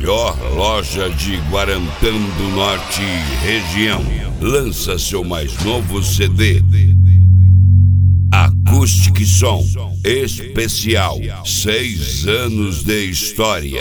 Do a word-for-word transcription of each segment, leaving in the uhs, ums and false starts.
melhor loja de Guarantã do Norte e região lança seu mais novo C D. Acoustic Som Especial, seis anos de história.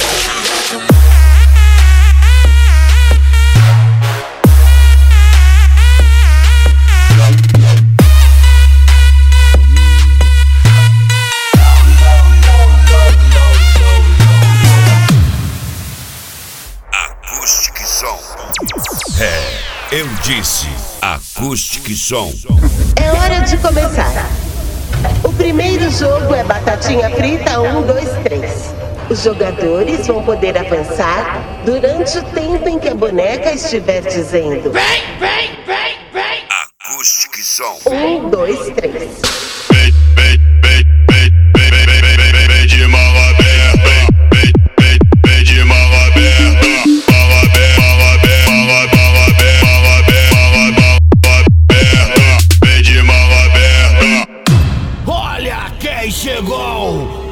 Acoustic Som. É, eu disse Acoustic Som. É hora de começar. O primeiro jogo é batatinha frita um, dois, três. Os jogadores vão poder avançar durante o tempo em que a boneca estiver dizendo: vem, vem, vem, vem. Acoustic Som. um, dois, três. Vem, vem, vem, vem, vem, vem, vem, vem, vem de mão aberta. Vem, vem, vem de mão aberta. Mão aberta, mão aberta, mão aberta, mão aberta, mão aberta. Vem de mão aberta. Olha quem chegou!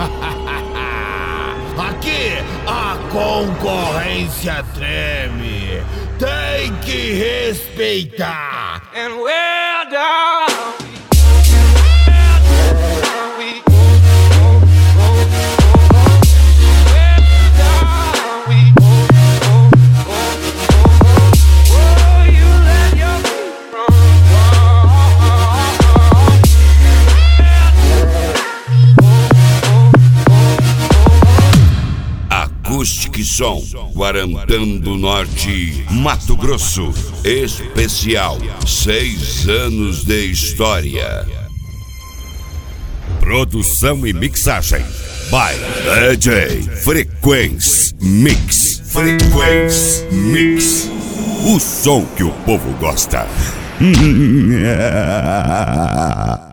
Aqui a concorrência treme. Tem que respeitar. And we're down. Acoustic Som, Guarantã do Norte, Mato Grosso. Especial, seis anos de história. Produção e mixagem by D J Frequency Mix. Frequency Mix. O som que o povo gosta.